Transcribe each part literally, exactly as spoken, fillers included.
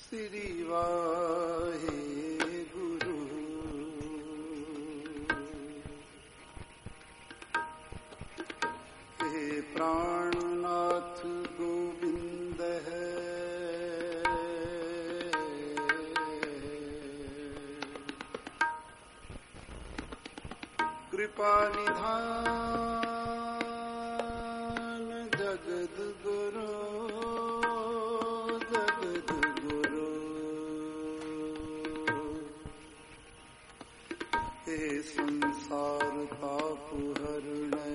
श्री वाहे गुरु। हे प्राणनाथ गोविंद है, कृपा निधान जगद गुरु जगद गुरु। हे संसार ताप हरणै,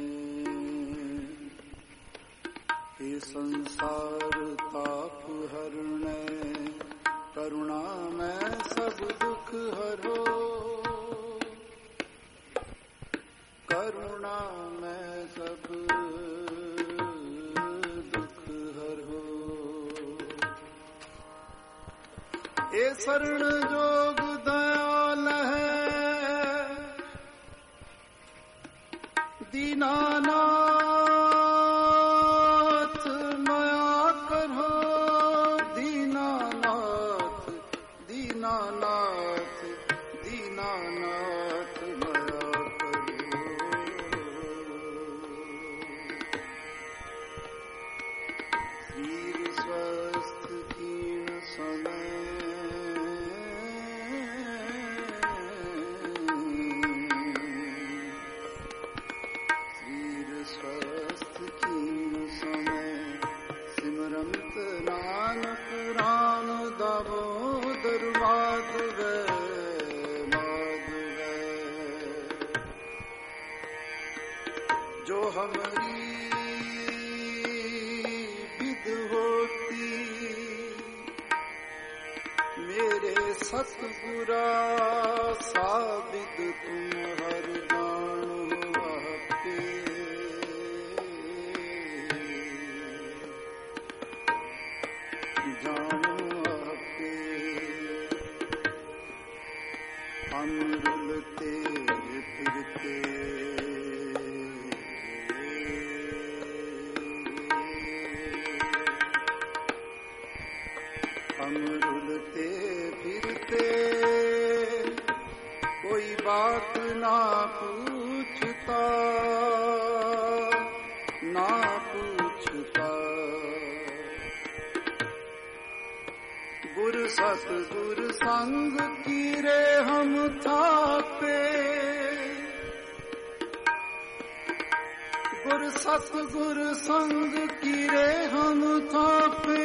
हे संसार ताप हरणै, करुणा में सब दुख हरो, करुणा में सब दुख हरो। ए शरण जोग दयाल है, दीनानाथ माया करो, दीनानाथ दीनानाथ दीनानाथ माया करो। धीर स्वस्थ कीण समय, स्वस्थ कीण समय, सिमरंत नानक राम दामोदर माधव माधव। जो हमारी विद होती, मेरे सतगुरा साबित तुम हर जानो आपे। जानो आपे हम रुलते फिरते, हम रुलते फिरते, कोई बात ना पूछता ना पूछता। गुर सतगुर संग कीरे हम थापे, गुर सतगुर संग कीरे हम थापे।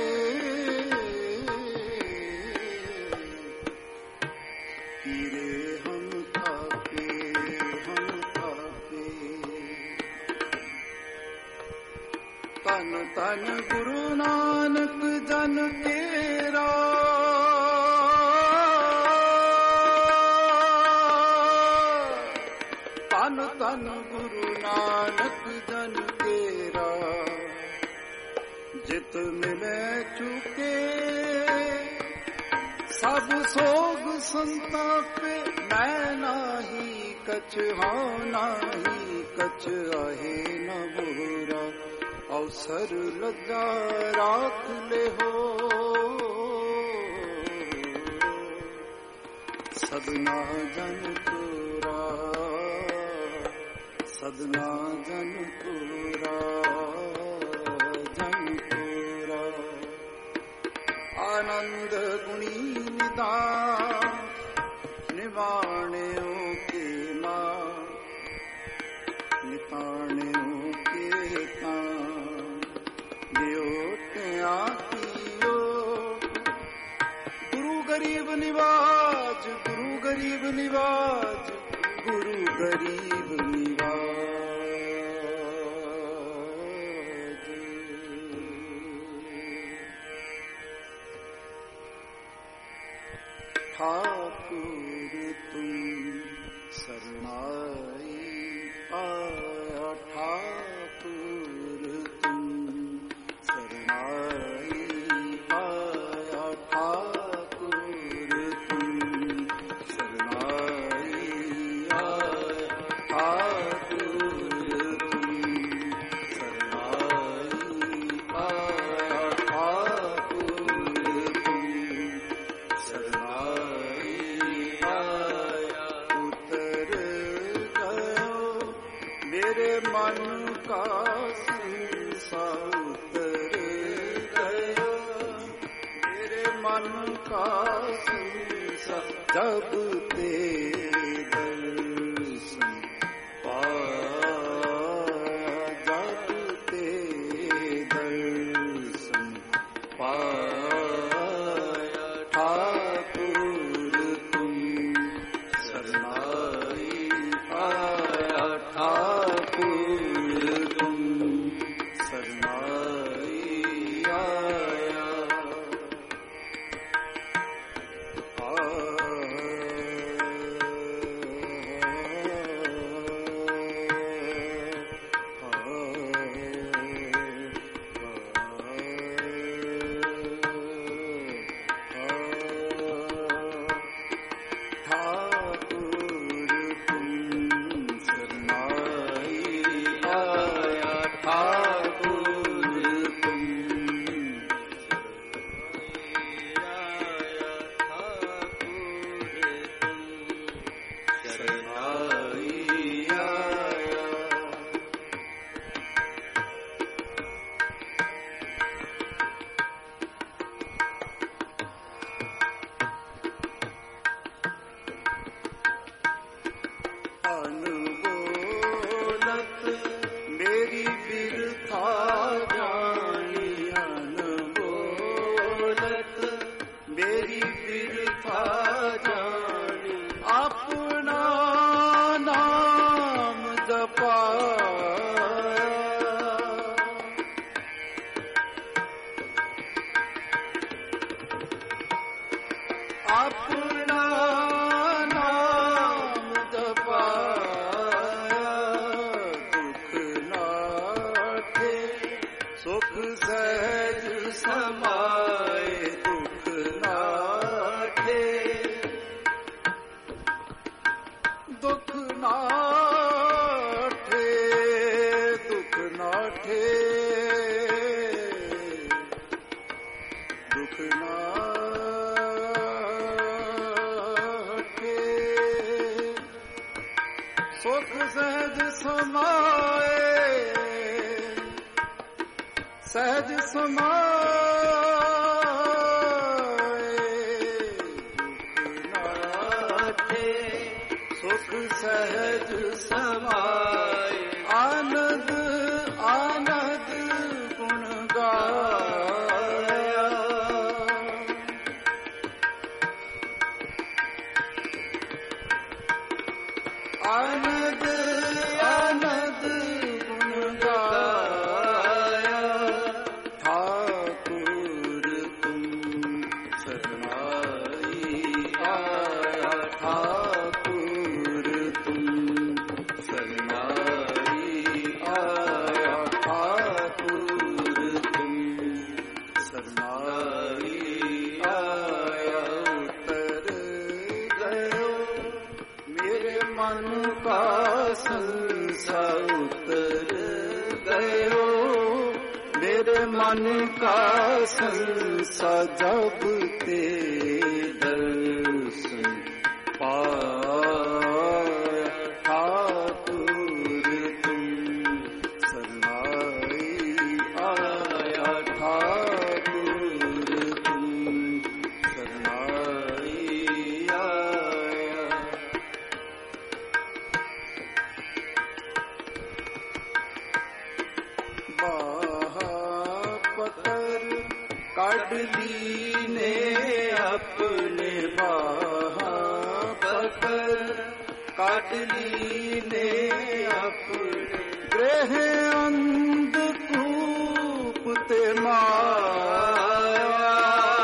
कीरे हम थापे हम थापे। तन तन गुरु नानक जन तेरा, तन तन गुरु नानक जन तेरा। जित मिले चुके सब सोग संतापे, मैं नाही कछ हाँ नाही कछ आहे न बुरा। अवसर लज्जा राख ले हो, सदना जन पूरा सदना जन पूरा जन पूरा। आनंद गुणी निदान निवाणे के मां, निताणे के तां आतियो। गुरु गरीब निवाज गुरु गरीब निवाज गुरु गरीब निवाज। ठाकुर तुम शरणाई आया, ठाकुर तुम शरणाई आया, ठाकुर तुम शरणाई आया, ठाकुर तुम शरणाई आया, ठाकुर तुम मन का संसार जब ते दर्शन पाया, जब ते दर्शन पाया। ठाकुर तुम शरणाई आया, ठाकुर तुम शरणाई आया। अपना नाम जपाया, दुख नाठे सुख सहज समाए, दुख नाठे दुख नाठे दुख नाठे दुख नाठे सुख सहज समाए, सहज समाए। दुख नाठे सुख सहज समाए, आनंद आनंद गुण गाया। आनंद आनंद गुण गाया। ठाकुर तुम शरणाई आया, ठाकुर तुम शरणाई आया, ठाकुर तुम शरणाई आया। उतर गयो मेरे मन का संसार, उतर गयो मेरे मन का संसार जब ते दर्शन पाया। ठाकुर तुम शरणाई आया, ठाकुर तुम शरणाई आया। बाहा पकड़ काट ली ने अपने, बाहा पकड़ काट ली ने अपने, ग्रह अंधकूप ते माया।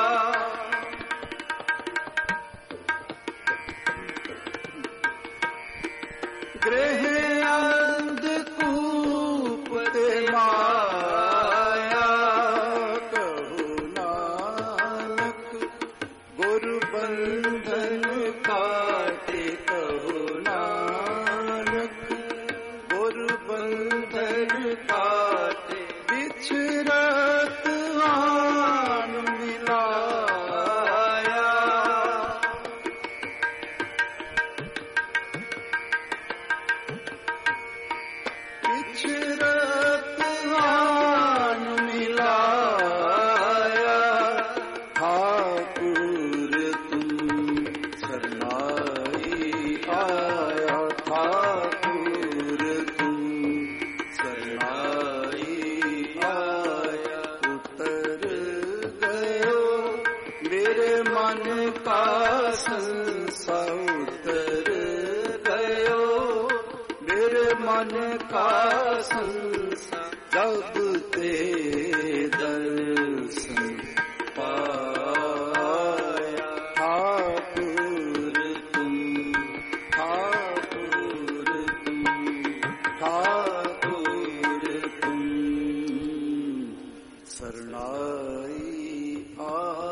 ग्रह अंधकूप ते माया। कहो नानक गुर बंधन काटे, कहो नानक संशय उतर गयो, मेरे मन का संशय जब ते दर्शन पाया। ठाकुर तुम, ठाकुर तुम, ठाकुर तुम, शरणाई आया।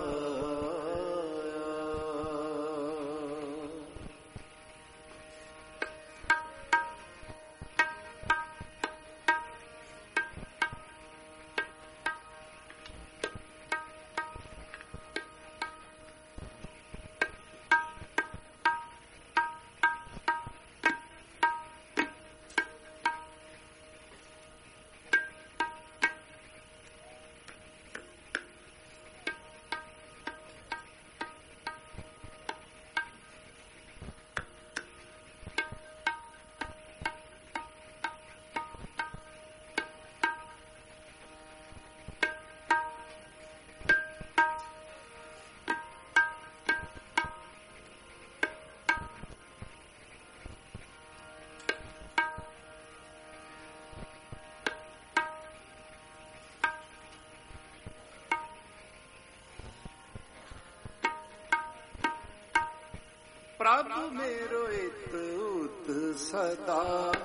प्रभु मेरो इत उत सदा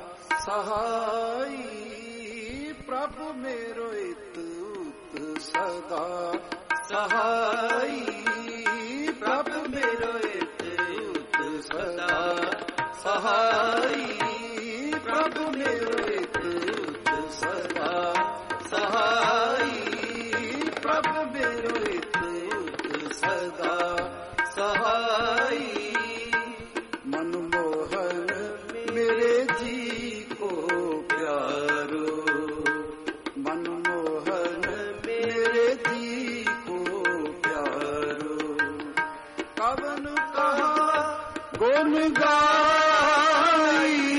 सहाई। प्रभु मेरो इत उत सदा सहाई। प्रभु मेरो इत उत सदा सहाई। प्रभु मेरो इत उत सदा सहाई। प्रभु मेरो इत उत सदा सहाई। मनमोहन मेरे जी को प्यारो, मनमोहन मेरे जी को प्यारो, कवन कहा गुण गाई।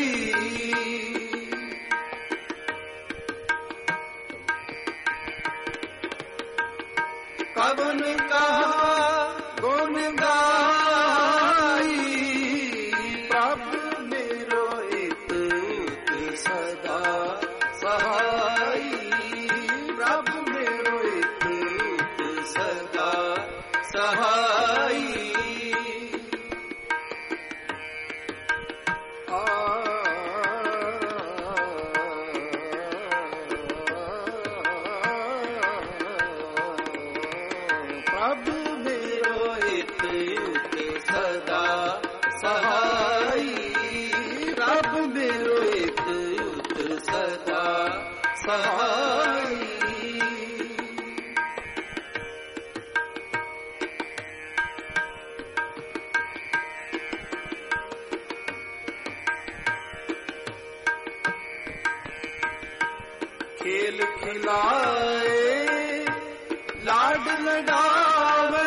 कवन कहा गुण गाई। प्रभु मेरो इत उत सदा सहाई। प्रभु मेरो इत उत सदा सहाई। प्रभु मेरो इत उत सदा सहाई। प्रभु मेरो इत उत सदा सहाई। खेल खिलाए लाड लगावे,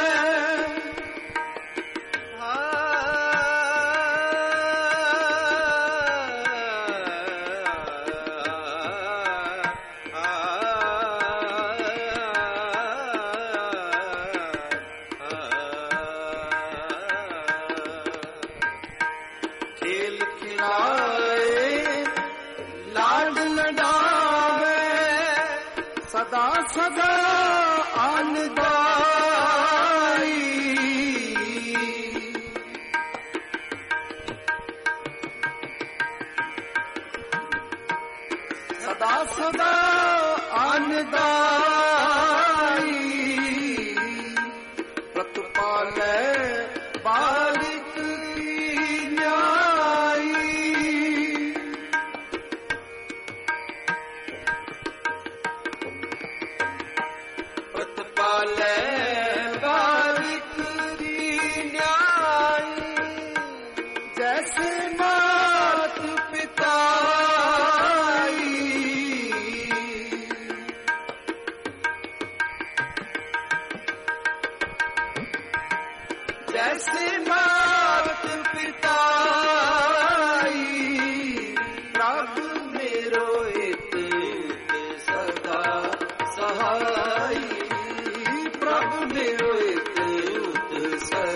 खेल खिलाए लाड लगावे, सदा सदा आनदाई। सदा सदा आनदाई। प्रतिपाले बालिक की न्यायी। प्रतिपाले बालिक की न्यायी। जैसे मात पिता जैसे मात पिता। प्रभु मेरो इत उत सदा सहाई। प्रभु मेरो इत उत सदा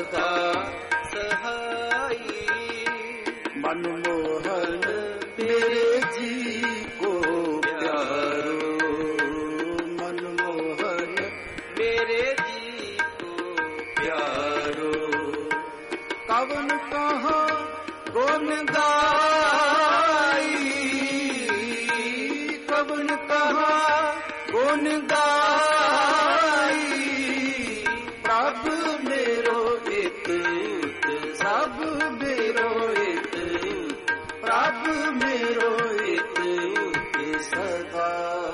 गुण गाई प्रभु मेरो इत सब मेरो इत प्रभु मेरो इत सदा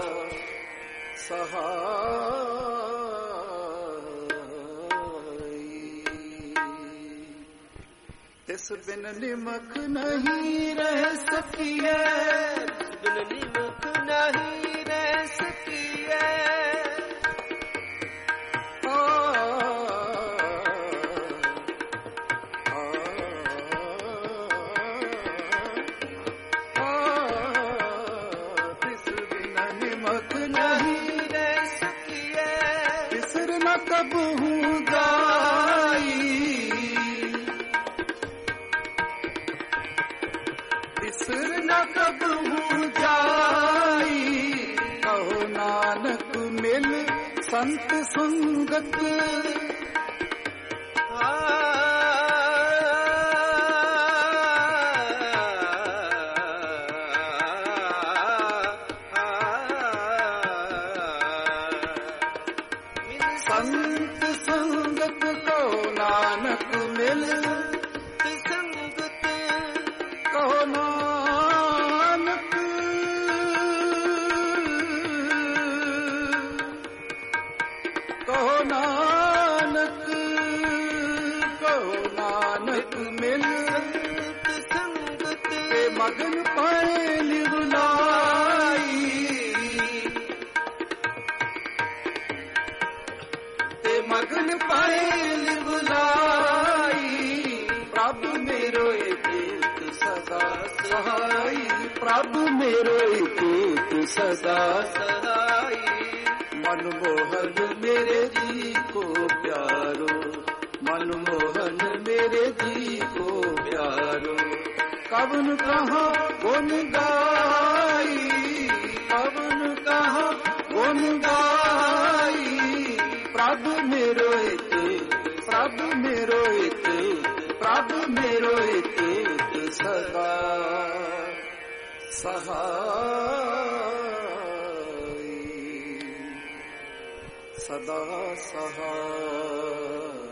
सहाय। तिस बिन निमक नहीं रह सकिए बिन निमक नहीं रह सकिए कब हूँ गाई बिसर न कब हूँ जाई कहो नानक मिल संत संगत संत संगत कहो नानक मिल संगत कहो नानक कहो नानक कहो नानक मिल संगत के मगन पाए लिवलाई मगन पायल बुलाई प्रभु मेरो एक सदा सहाय प्रभु मेरो एक सदा सहाय। मनमोहन मेरे जी को प्यारो मनमोहन मेरे जी को प्यारो कवन कहाँ गुण गाई कवन कहाँ गुण गाई प्रभु मेरो इत प्रभु मेरो इत प्रभु मेरो इत सदा सहाय सदा सहाय।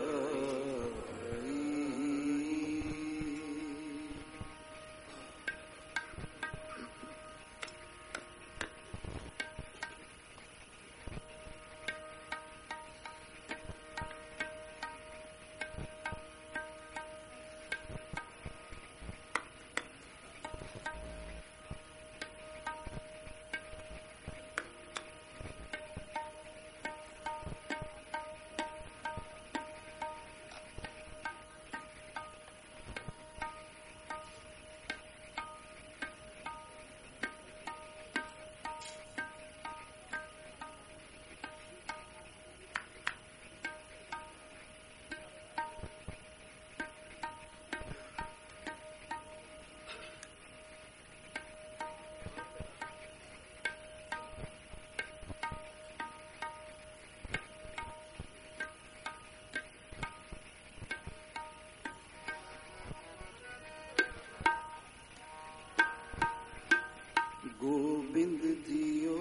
गोविंद जियो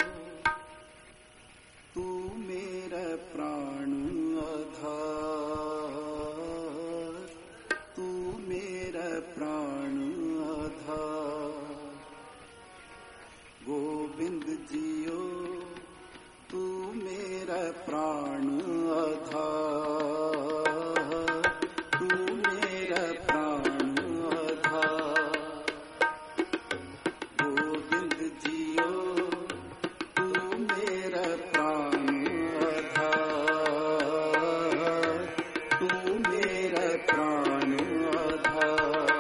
तू मेरा प्राण आधार तू मेरा प्राण आधार गोविंद जियो तू मेरा प्राण आधार तू मेरा प्राण आधार गोविंद जियो तू मेरा प्राण आधार तू मेरा प्राण आधार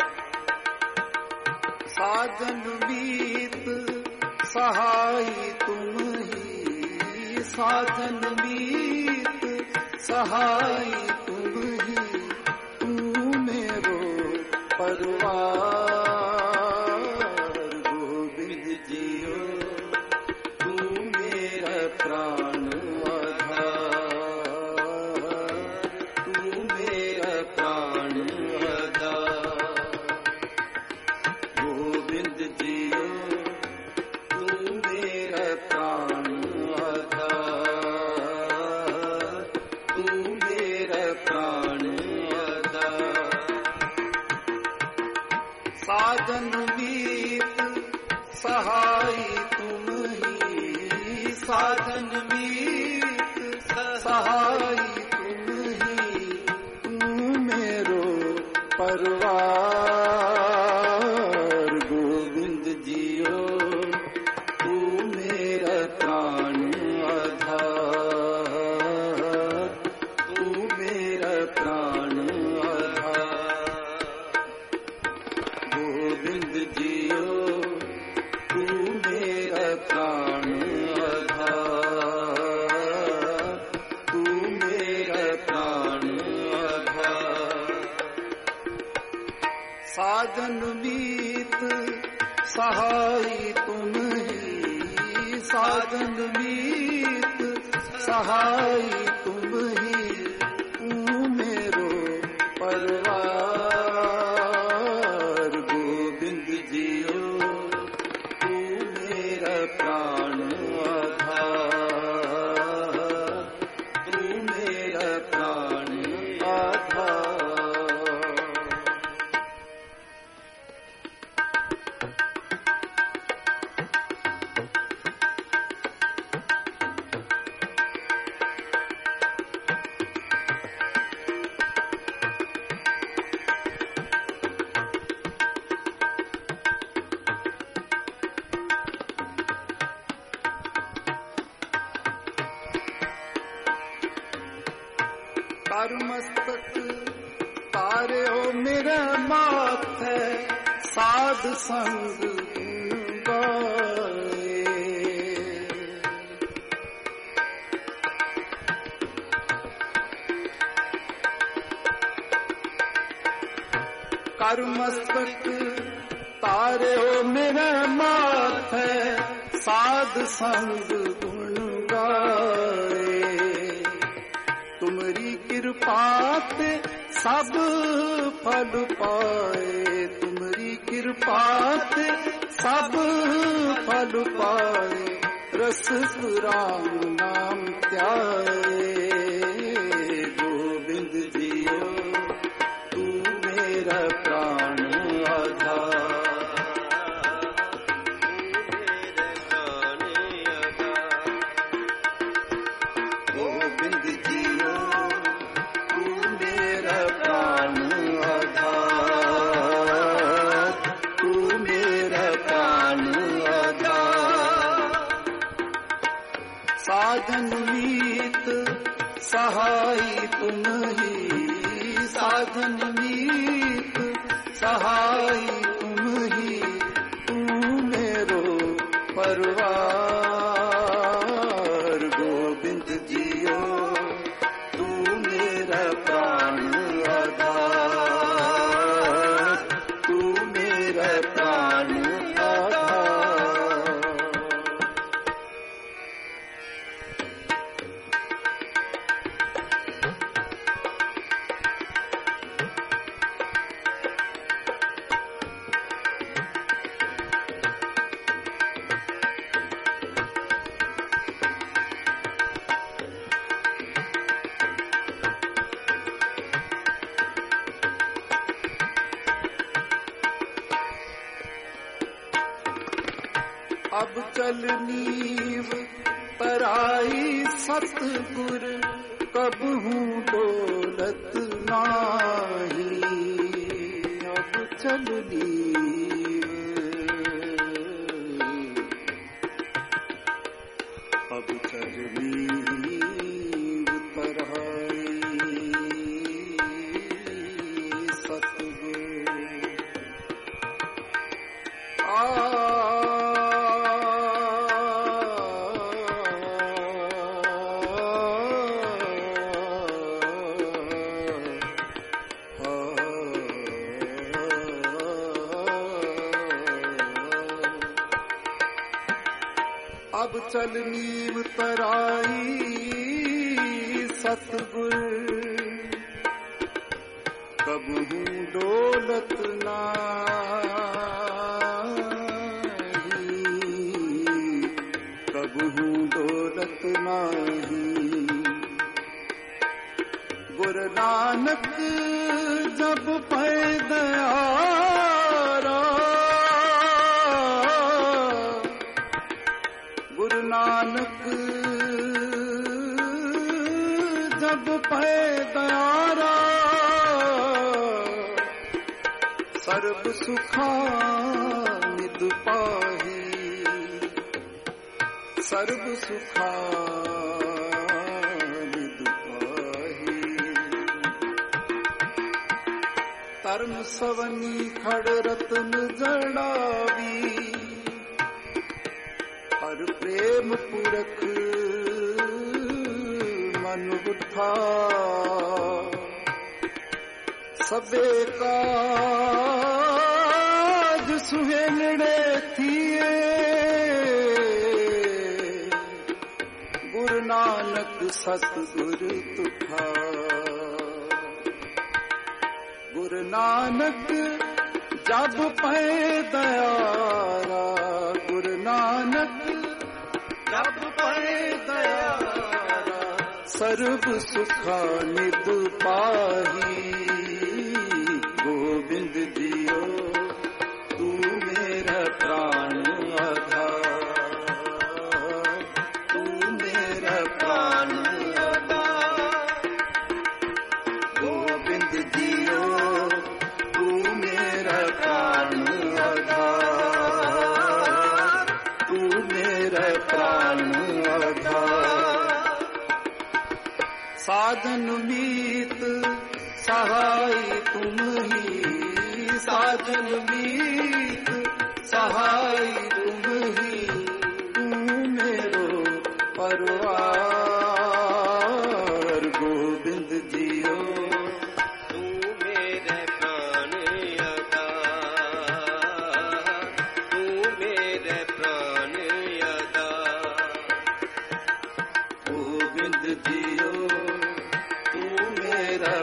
साजन मीत सहाय तुम ही साधन मीत सहाय तुम ही तू मेरो परवार गोविंद जियो तू मेरा प्राण आधार तू मेरा प्राण आधार गोविंद जियो तू मेरा प्राण मीत सहाय तुम ही, तू मेरो परवार। गोविंद जियो तू मेरा प्राण आधार, तू मेरा प्राण आधार। गोविंद जियो तू मेरा प्राण आधार, तू मेरा प्राण आधार। साधन मीत सहाय तुम ही, साधन मीत सहाय तुम ही, तू मेरो परवार। गोविंद जियो तू मेरा प्राण आधार, तू मेरा प्राण आधार। तारु मस्तक तारे हो मेरे माथे, साध संग गाए। तारु मस्तक तारे हो मेरे माथे, साध संग गुण गाए। तुमरी कृपा ते सब फल पाए, तुमरी कृपा ते सब फल पाए। रस राम नाम त्याए। गोविंद जियो तू मेरा प्राण आधार, गोविंद जियो तू मेरा प्राण आधार, तू मेरा प्राण आधार। साधन मीत सहाय तुम ही, साधन मीत सहाय तुम ही, तू मेरो परवार। गोविंद जियो तू मेरा प्राण आधार, तू मेरा प्राण आधार। अब चल नीव पराई सतगुर, कबहू दौलत नाही। अब चल नीव, अब चल नीव पराई सतगुर। आ अब चल नीव तराई सतगुर, कबहू दौलत नाही, कबहू दौलत नाही। गुरु नानक जब पैदयारा, गुरु नानक जब पैदारा सर्व सुखा निद पाही सर्व सुखा निद पाही तरन सवनी खड़ रतन जड़ावी हर प्रेम पुरख मन बुद्धा सबे काज सुहेलड़े थिए गुरु नानक सतगुरु तुठा गुरु नानक जब पैदारा गुरु नानक जब पैदारा सर्व सुखा निद पाही गोविंद जियो तू मेरा प्राण आधार तू मेरा प्राण आधार गोविंद जियो तू मेरा प्राण आधार तू मेरा प्राण आधार साधन मीत सहाय तुम ही साजन मीत सहाय तुम ही तू मेरो परवार गोविंद जियो तू मेरे प्राण आधार तू मेरे प्राण आधार गोविंद जियो तू मेरा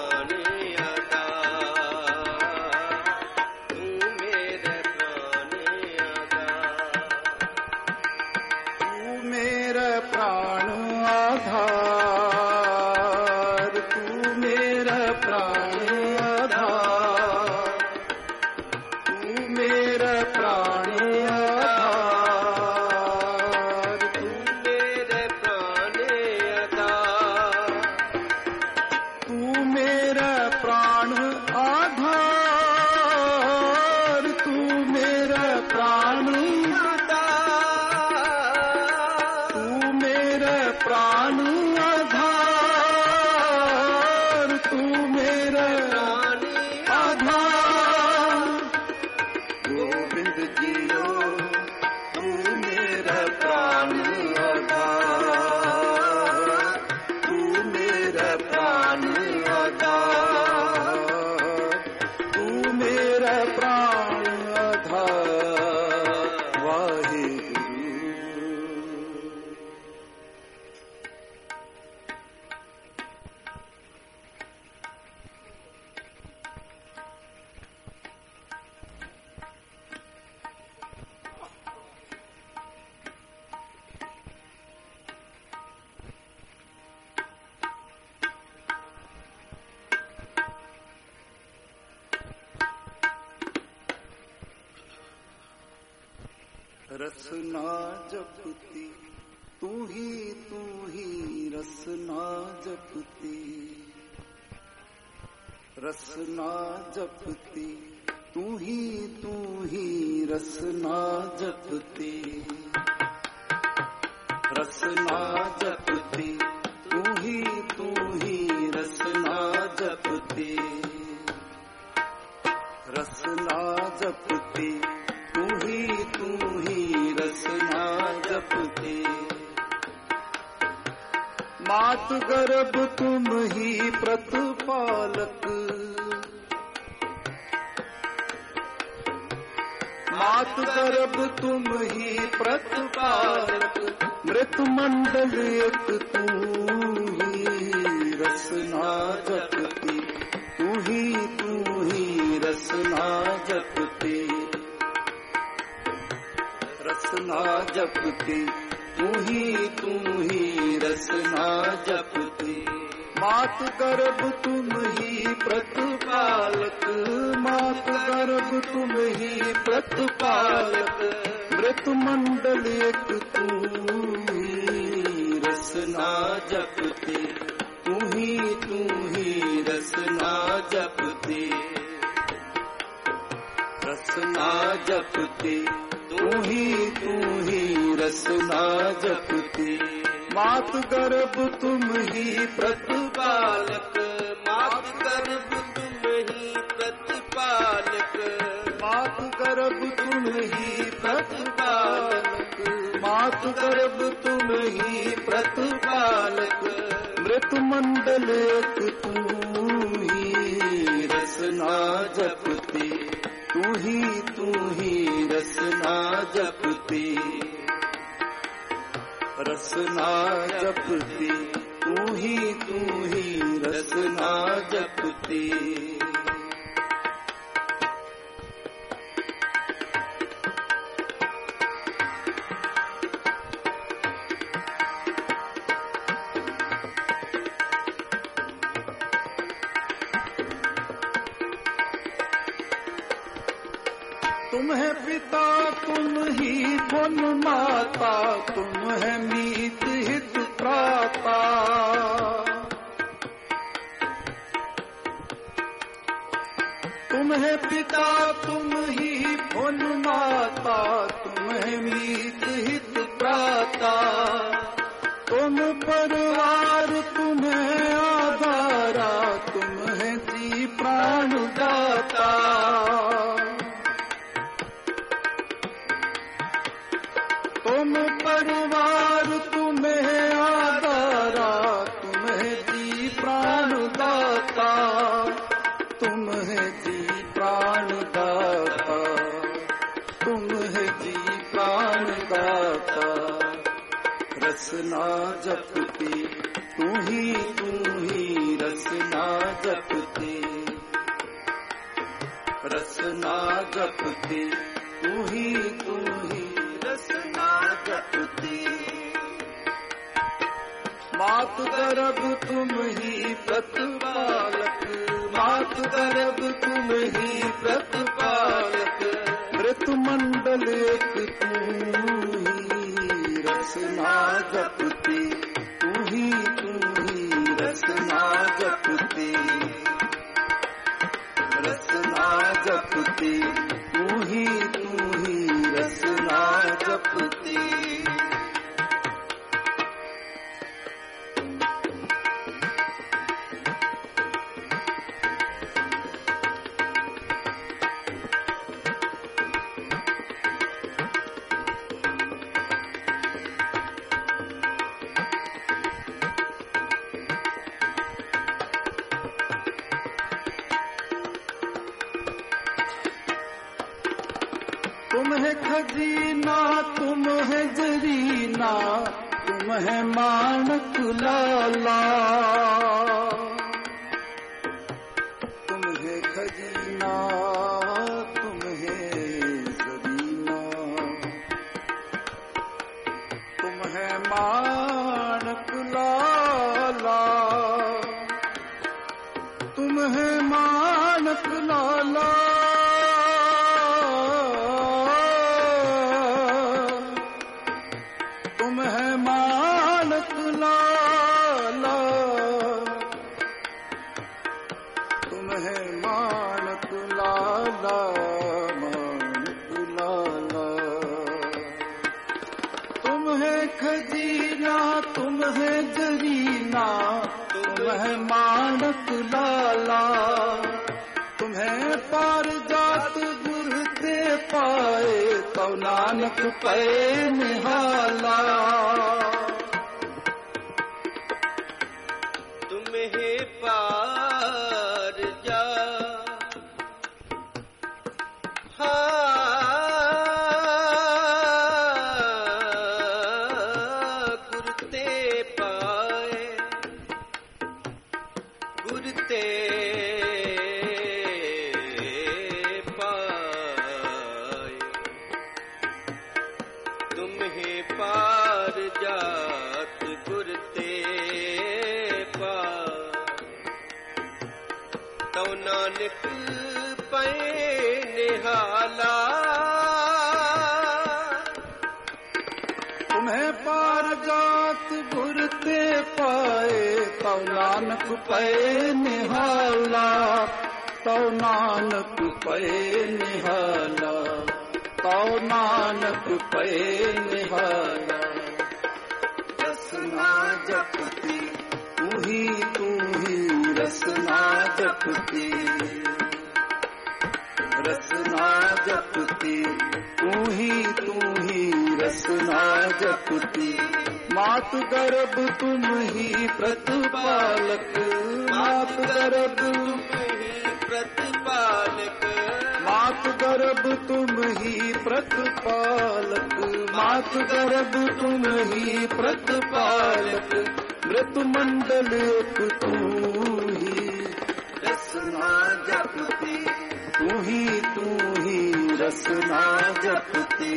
रसना जपती तू ही तू ही रसना जपती रसना जपती तू ही तू ही रसना जपती रसना जपती तू ही तू ही रसना जपती रसना जपती तू ही तू ही रसना जपती मात गर्भ तुम ही प्रतिपालक मात गर्भ तुम ही प्रतिपालक मृत मंडल एक तू ही रसना जपती तू ही तू ही रसना जपती रसना जपती तू ही तू ही रसना जपती मात गर्भ तुम ही प्रतिपालक मात गर्भ तुम ही प्रतिपालक मृत मंडल एक तू ही रसना जपती तू तू ही तू ही रसना जपती, रसना जपती, तू ही तू ही रसना जपती। मात गर्भ तुम ही प्रतिपालक, मात गर्भ तुम ही प्रतिपालक, मात गर्भ तुम ही प्रतिपालक, मात गर्भ तुम ही प्रतिपालक। मृत मंडल एक तू ही रसना जपती, तू ही तू ही रसना जपती, रसना जपती, तू ही तू ही रसना जपती। तुम है पिता तुम ही भुवन माता, तुम है मीत हित प्राता। तुम है पिता तुम ही भुवन माता, तुम है मीत हित प्राता। तुम परिवार तुम्हें आधारा, तुम है जी प्राण दाता। तुम परिवार तुम्हें आधारा, तुम्हें जी प्राण दाता, तुम है जी प्राण दाता, तुम है जी प्राण दाता। रसना जपती, तू ही तू ही रसना जपती, रसना जपती, तू ही तू ही रसना जपती। मात गर्भ तुम ही प्रतिपालक, मात गर्भ तुम ही प्रतिपालक। मृत मंडल एक तू ही रसना जपती, तू ही तू ही रसना जपती, रसना जपती, तू ही तू ही रसना जपती। तुम है खजीना तुम है जरीना, तुम है मानक लाला। तुम है खजीना तुम है जरीना, तुम है मानक लाला, तुम है मानक लाला। तुम है मानक लाला, तुम है मानक लाला, मानक लाला। तुम है खजीना तुम है जरीना, तुम है मानक लाला। तुम्हें पार जात गुर दे पाए, तो नानक पे निहाला। तुम्हें पार जा गुरते पाए, गुरते पाए। तुम्हें पार जात गुरते पाए, तो नानक पे निहाला। तुम्हें पार जात गुरते पाए, तो नानक नानक पए निहाला, तो नानक पए निहाला, तो नानक पए निहाला। रसना जपती तू ही तू ही, रसना जपती, रसना जपती तू ही तू ही, रसना जपती। मात गर्भ तुम ही प्रतिपालक, मात गर्भ तुम ही प्रतिपालक, मात गर्भ तुम ही प्रतिपालक, मात गर्भ तुम ही प्रतिपालक। मृत मंडल एक तू ही, रसना जपती तू ही तू ही, रसना जपती,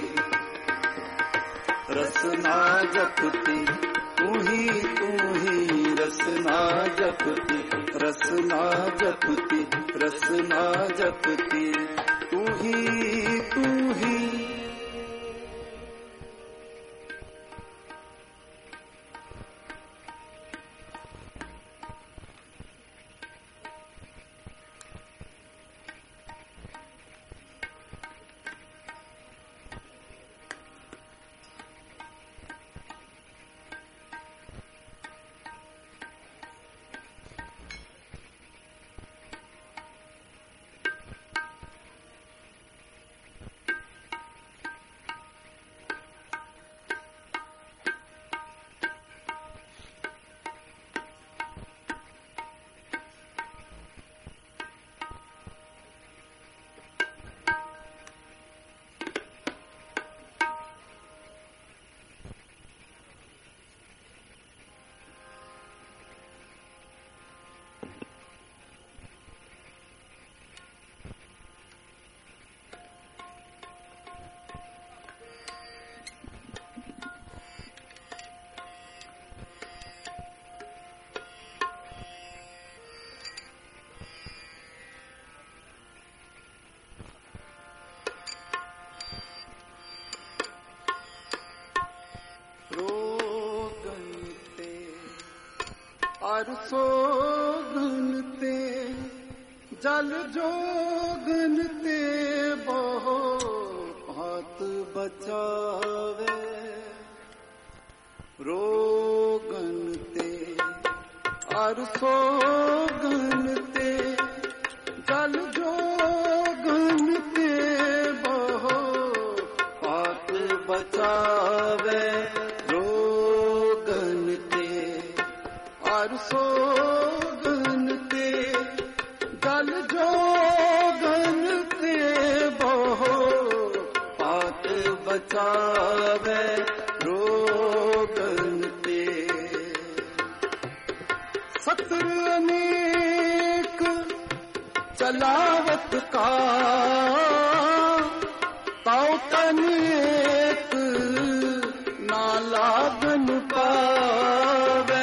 रसना जपती तू ही तू ही, रसना जपती, रसना जपती, रसना जपती तू ही तू ही। सोगनते जल जोगनते बहो हाथ बचावे, रोगनते और सोगनते जल जोगनते बहो हाथ बचावे, रोगनते और सोगनते जल जोगनते बहो हाथ बचावे, रोगनते। सत्र अनेक चलावत का ताऊ तनेक ना लागन पावे,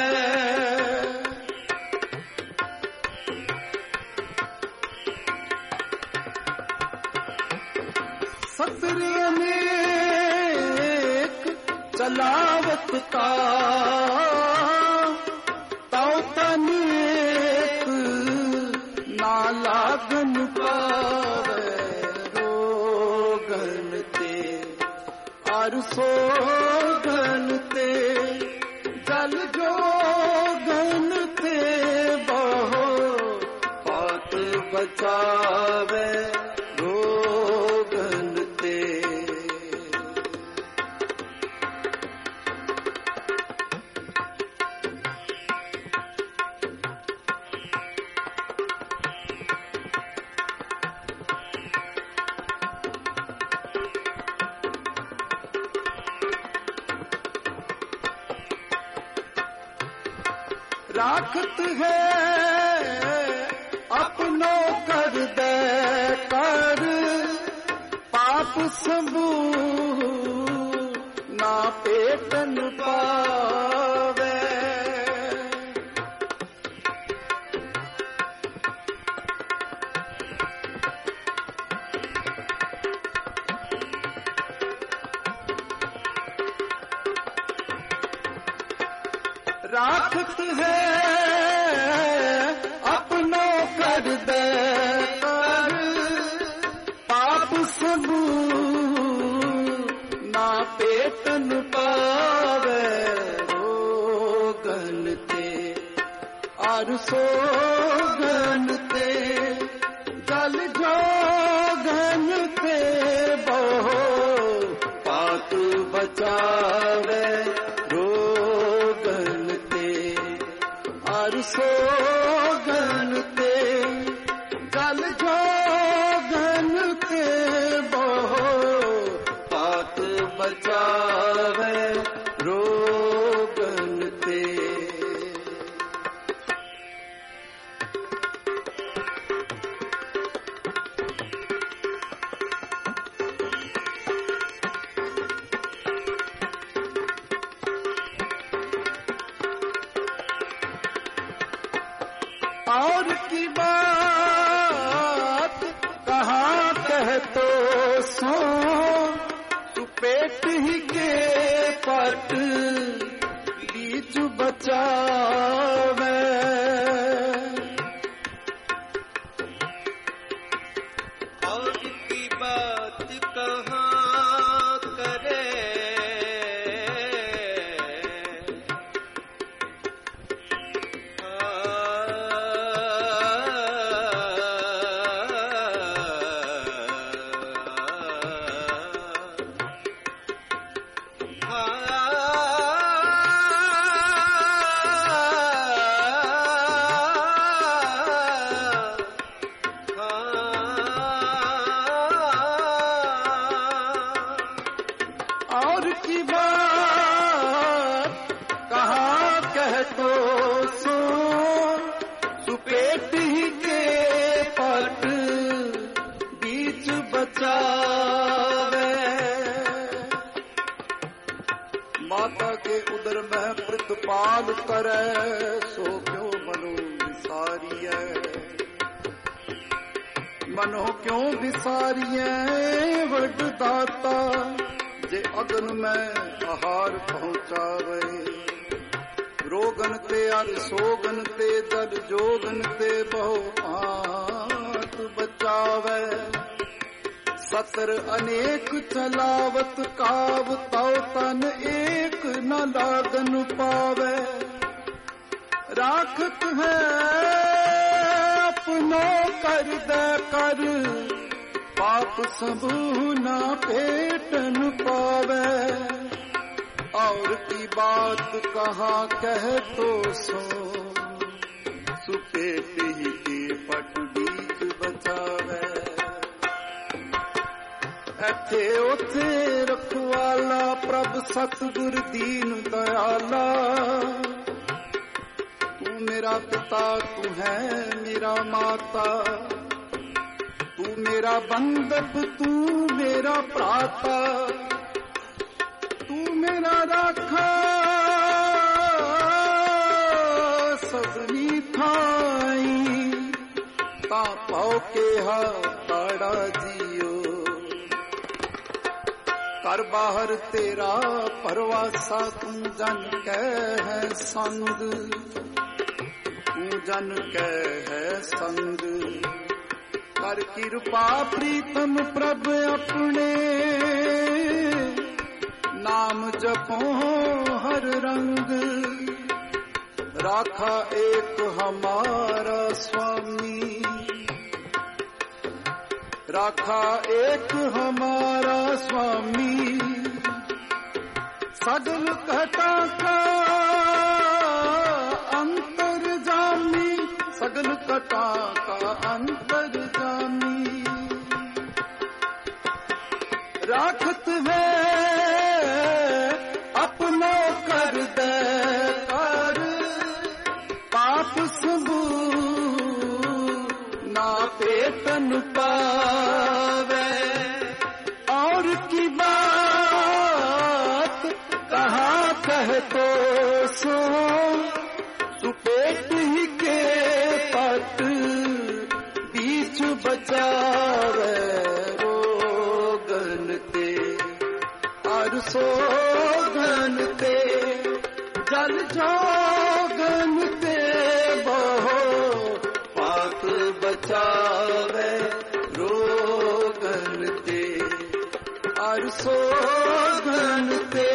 सत्र अनेक चलावत का ताऊ तनेक ना लागन पावे, रोगनते और सोगनते जल जोगनते बहो हाथ बचावे, रोगनते। राखत है अपनो कर दे कर पाप सबू ना पेटन पावे, राखत है पेटन पावे रोगन ते और सोगन ते जल जोगन ते बहो पात बचावे रोगन ते और सोगन ते जल जोगन ते बहो पात बचावे रोगन ते। और की बात कहाँ कह तो सो सुपेट ही के पट बीच बचावे और की बात कहाँ करे और की बात कहाँ कह तो सो सुपेट ही के पट बीच बचावे माता के उदर में प्रतिपाल करे सो क्यों मनो विसारिये मनो क्यों विसारिये वड दाता जे अगन में आहार पहुंचावे रोगन ते अर सोगन ते जल जोगन ते बहु आत बचावे सतर अनेक चलावत काव तव तन एक न लागन पावे राखत है अपनो कर दे कर पाप सबू ना पेटन पावे और की बात कहाँ कह तो सो सुपेट ही के पट बीच बचावे ऐथे उथे रखवाला प्रभ सतगुर दीन दयाला तू मेरा पिता तू है मेरा माता तू मेरा बंधप तू मेरा प्राता तू मेरा राखा सबनी थाई ता पाओ के हा ताड़ा जियो कर बाहर तेरा परवासा तू जन कह है संग तू जन कह है संग कर कृपा प्रीतम प्रभ अपने नाम जपो हर रंग राखा एक हमारा स्वामी राखा एक हमारा स्वामी सगल घटा का अंतर जामी सगल घटा का अंतर जामी राखत है अपनो कर दे कर पाप सबू ना पेटन पावे और की बात कहाँ कह तो सो सुपेट ही के पट बीच बचावे रोगन ते और सोगन ते जल जोगन ते बहो पाक बचावे रोगन ते और सोगन ते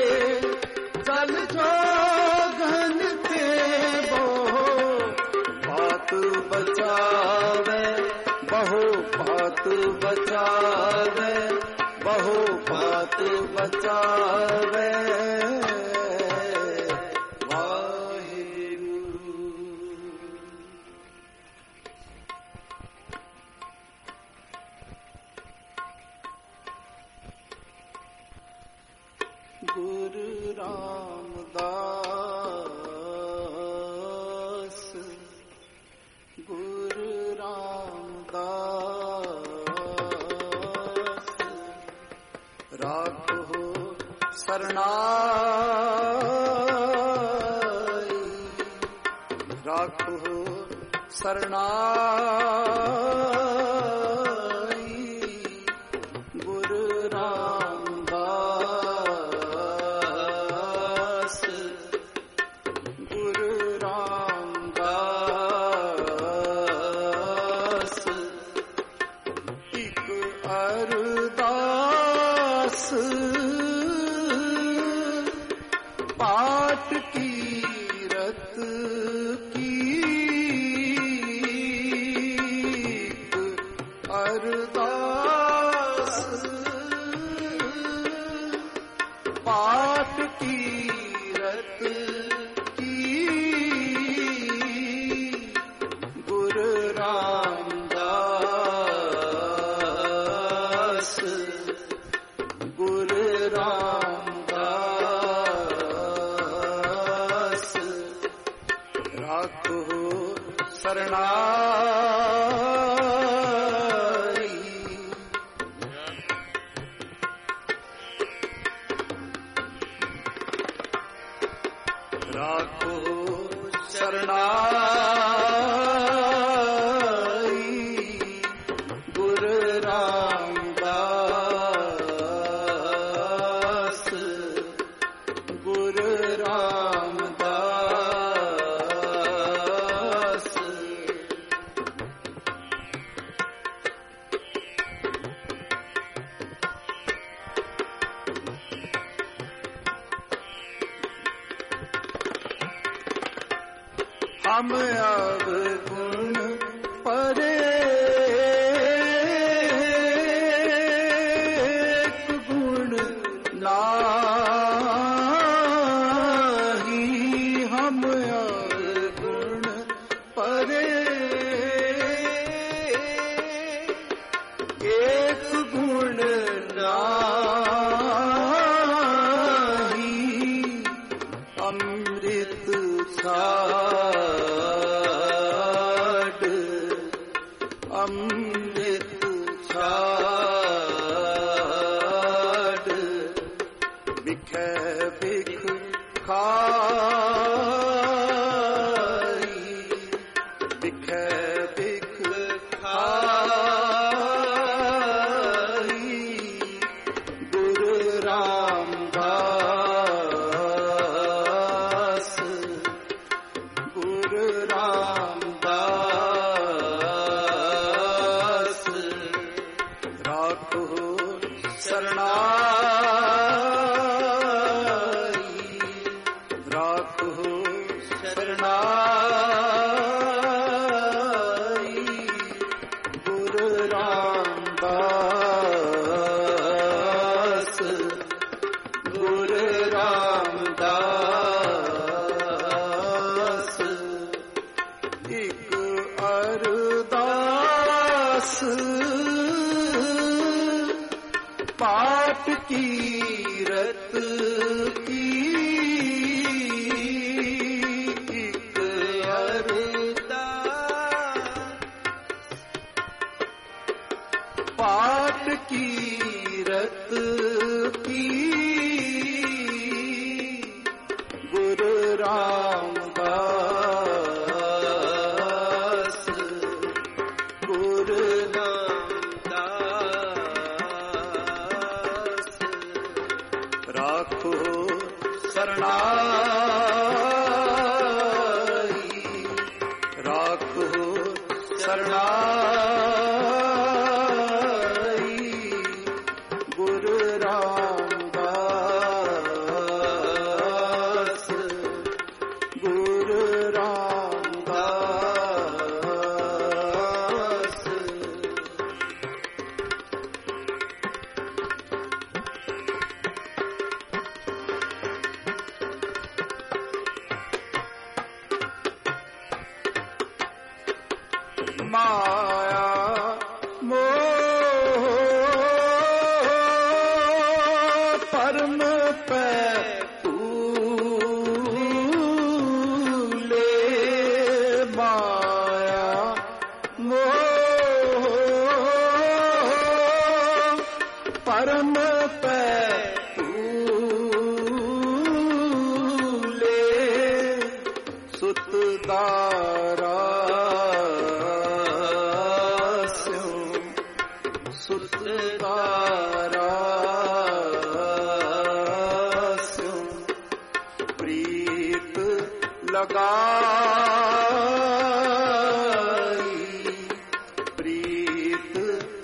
शरणाई, राखो शरणाई, गुरु रामदास, गुरु रामदास, एक अरदास पाठ कीरत की, अरदास पाठ कीरत की, गुरु रामदास, गुरु रामदास, राखो शरणाई, राखो शरणाई, गुरु रामदास, गुरु रामदास, हम अब गुण परे गुण नाही, हम अब गुण परे एक गुण नाही, अमृत छाड़, अमृत छाड़, बिखे बिख खाई, बिखे बिख खाई, गुरु रामदास, गुरु रामदास, राखो शरणाई, राखो शरणाई, गुरु रामदास, गुरु रामदास, एक अरदास पाठ कीरत की, एक अरदास पाठ कीरत की, गुरु रामदास, गुरु रामदास, राखो शरणाई, राखो शरणाई, गुरु रामदास, गुरु रामदास, माया मोह परम पे तूले, माया मोह परम पे तूले, सुतदारा स्यों सुतदारा स्यों प्रीत लगाई प्रीत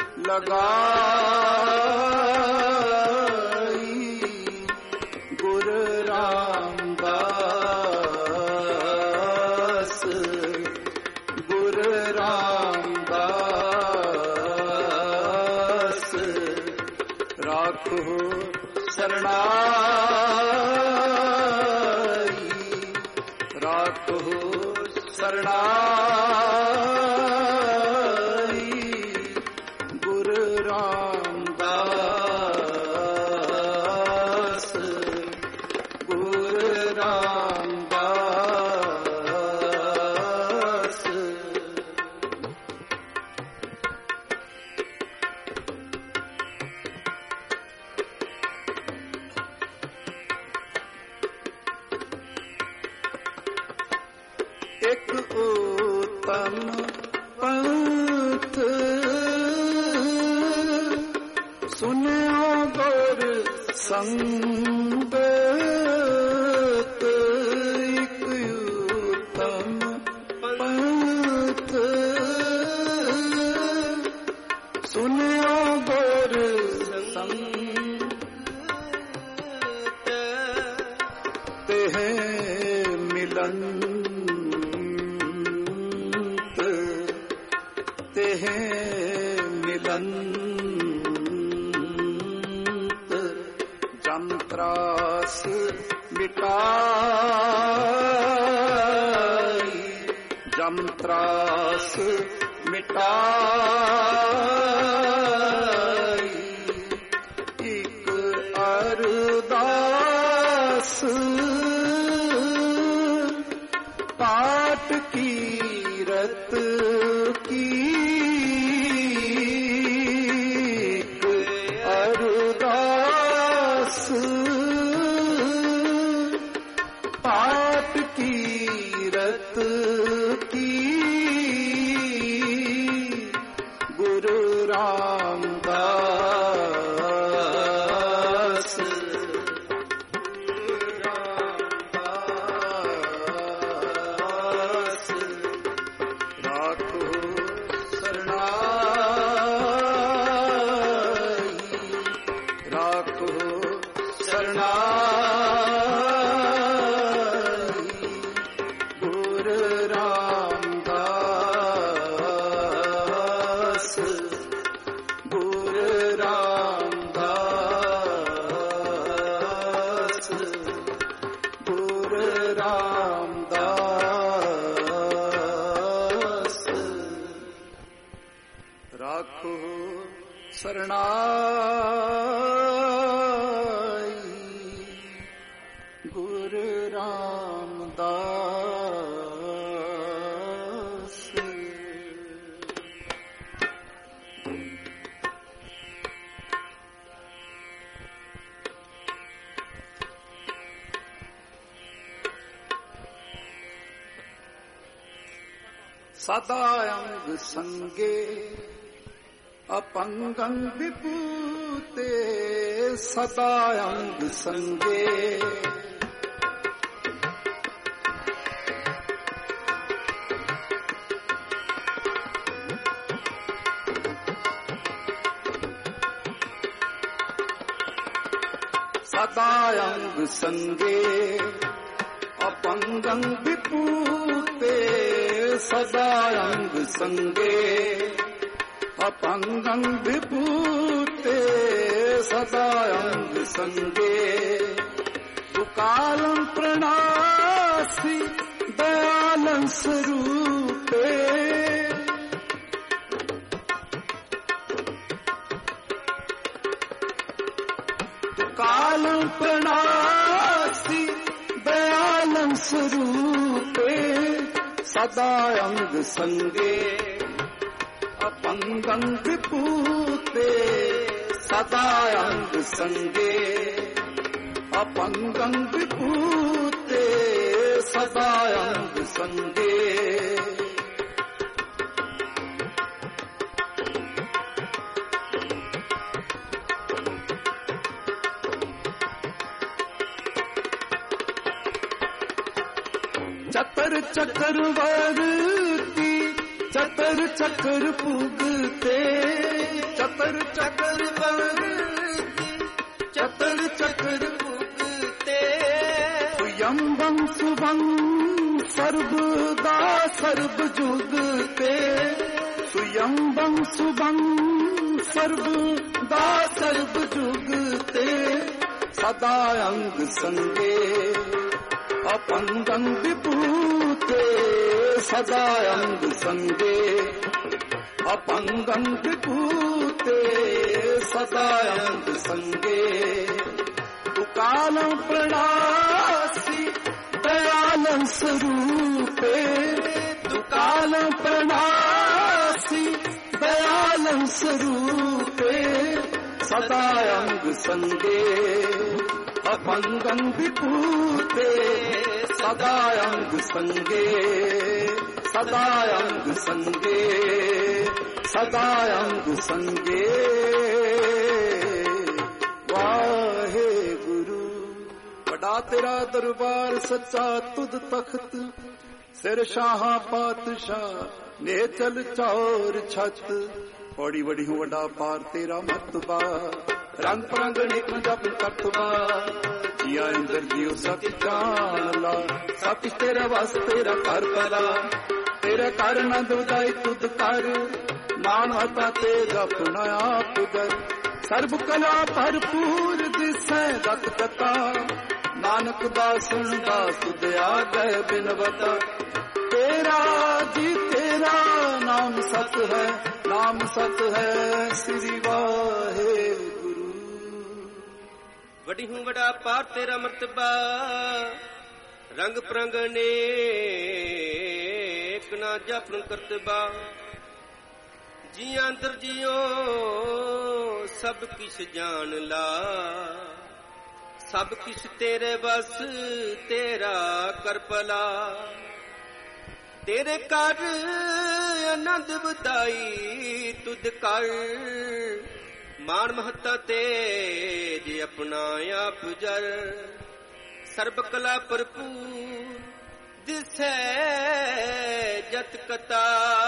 लगाई गुरु रामदास गुरु रामदास राखो शरणाई राखो शरणाई गुरु रामदास गुरु रामदास एक उत्तम पंथ सुनो गुर संगत एक उत्तम पंथ सुनो गुर संगत तेह मिलन तेह मिलंत जंत्रास मिटाई जंत्रास मिटाई एक अरदास पाठ कीरत की अरदास पाठ कीरत की गुरु रामदास रामदास राखो शरणाई राखो शरणाई गुरु रामदास गुरु रामदास गुरु रामदास राखो शरणाई गुरु रामदास सदा अंग संगे अपंगं विभूते सदा अंग संगे सदा अंग संगे अपंगं विभूते सदा अंग संगे अपंगं विभूते सदा अंग संगे दुकालं प्रणासी दयालं स्वरूपे दुकालं प्रणासी दयालं स्वरूपे सदा अंग संगे अपंगं विभूते सदा अंग संगे अपंगं विभूते सदा अंग चक्रवर्ती चतर चक्र पुगते चतर चक्रवर्ती चतर चक्र पुगते यम्बं शुभं सर्वदा सर्व जुगते सुयम्बं शुभं सर्वदा सर्व जुगते सदा अंग संगे अपंगं विभूते सदा अंग संगे अपंगं विभूते सदा अंग संगे तु कालं प्रणासी दयालं स्वरूपे तु कालं प्रणासी दयालं स्वरूपे सदा अंग संगे अपंगं विभूते सदा अंग संगे सदा अंग संगे सदा अंग संगे वाहे गुरु बड़ा तेरा दरबार सच्चा तुद तख्त सिर शाहा पातशाह ने चल चौर छत पौड़ी बड़ी हूँ वड़ा पार तेरा मतबा रंग परंग नेक जप करतबा जिया इंद्र जियो सब जान ला सब तेरा वास तेरा कर पला तेरा कर न दुदाई तुद कर मान हता ते अपना आप कर सर्व कला भरपूर दिसै दत कथा नानक दासन दास दया गए बिनवता तेरा जी तेरा नाम सत है नाम सत है श्री वाहे गुरु वडी हूँ वड़ा पार तेरा मर्तबा रंग परंग नेक ना जपन करतबा जिया अंदर जियो सब किश जान ला सब किश तेरे बस तेरा कर पला तेरे कर आनंद बधाई तुद कर मान महता तेज अपना आप जर सर्ब कला भरपूर दिसै जत कता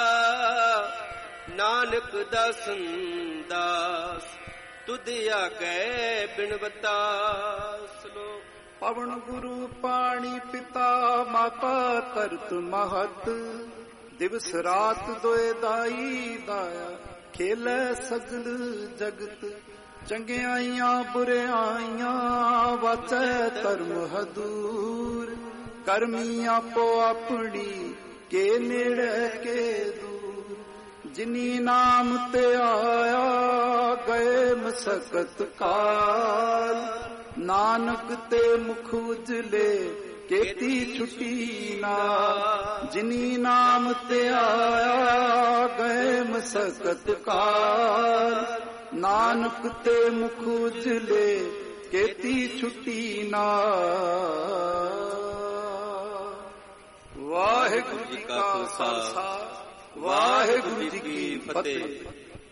नानक दासन दास तुद आगे बिनवता श्लोक पवन गुरु पाणी पिता माता तरत महत दिवस रात दोए दाई दाया खेलै सगल जगत चंगियाइयां बुरियाइयां वाचै धर्म हदूर करमी आपो अपनी के नेड़े के दूर जिनी नाम ते आया गए मसकत काल नानक ते मुख उजले केती छुटी ना जिनी नाम ते आया गए मसकत काल नानक ते मुख उजले केती छुटी ना। वाहिगुरु जी का खालसा वाहिगुरु जी की फतेह।